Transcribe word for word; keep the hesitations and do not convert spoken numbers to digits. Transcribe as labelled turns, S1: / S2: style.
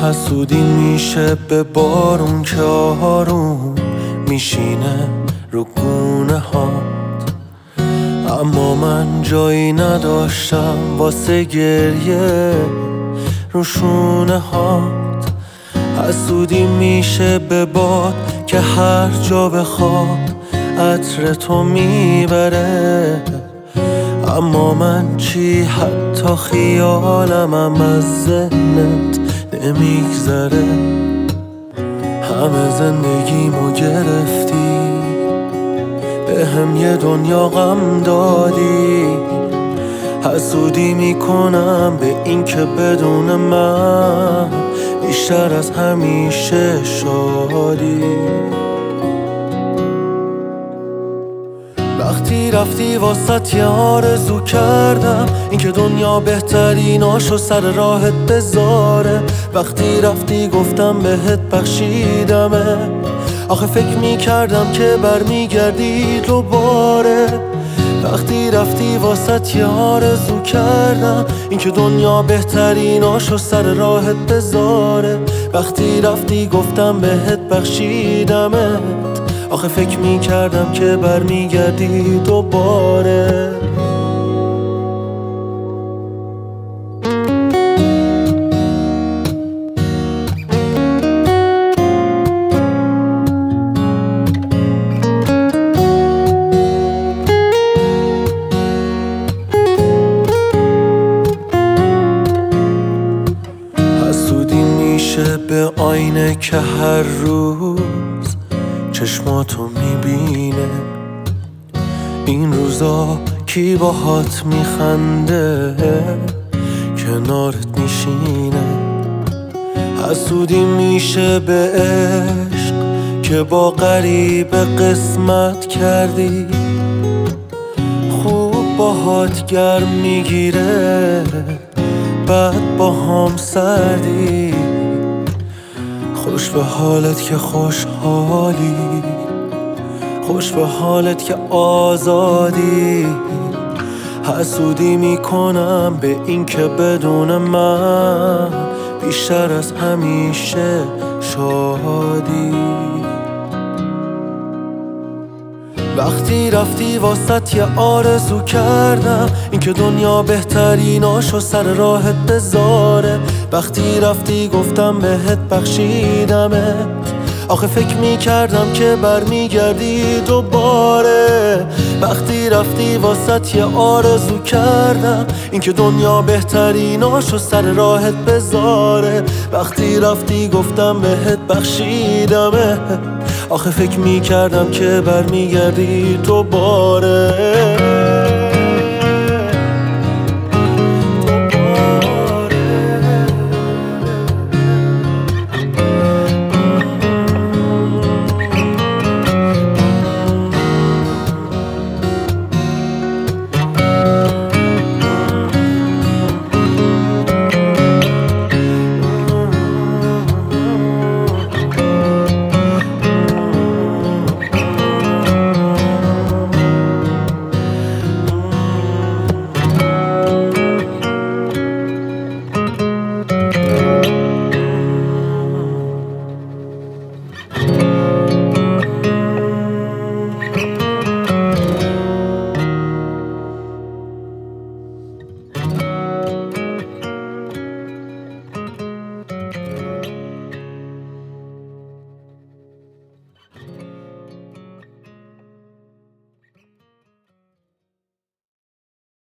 S1: حسودی میشه به بارون که آروم میشینه رو گونه هات، اما من جایی نداشتم واسه گریه رو شونه هات. حسودی میشه به باد که هر جا بخواد عطر تو میبره، اما من چی حتی خیالمم از ذهنت نمیگذره. همه زندگیمو گرفتی، به هم یه دنیا غم دادی. حسودی میکنم به این که بدون من بیشتر از همیشه شادی. وقتی رفتی واسط یه آرزو کردم، این که دنیا بهتریناشو سر راهت بذاره. وقتی رفتی گفتم بهت بخشیدمه، آخه فکر میکردم که برمیگردی دوباره. وقتی رفتی واسط یه آرزو کردم، این که دنیا بهتریناشو سر راهت بذاره. وقتی رفتی گفتم بهت بخشیدمت، آخه فکر میکردم که برمیگردی دوباره. حسودی میشه به آینه که هر روز چشماتو میبینه. این روزا کی باهات میخنده کنارت میشینه. حسودی میشه به عشق که با غریب قسمت کردی، خوب باهات گرم میگیره بعد با هم سردی. خوش به حالت که خوشحالی، خوش به حالت که آزادی. حسودی میکنم به این که بدون من بیشتر از همیشه شادی. وقتی رفتی واسط یه آرزو کردم، این که دنیا بهتریناشو سر راهت بذاره. وقتی رفتی گفتم بهت بخشیدمت، آخه فکر میکردم که برمیگردی دوباره. وقتی رفتی واسط یه آرزو کردم، این که دنیا بهتریناشو سر راهت بذاره. وقتی رفتی گفتم بهت بخشیدمت، آخه فکر میکردم که برمیگردی دوباره.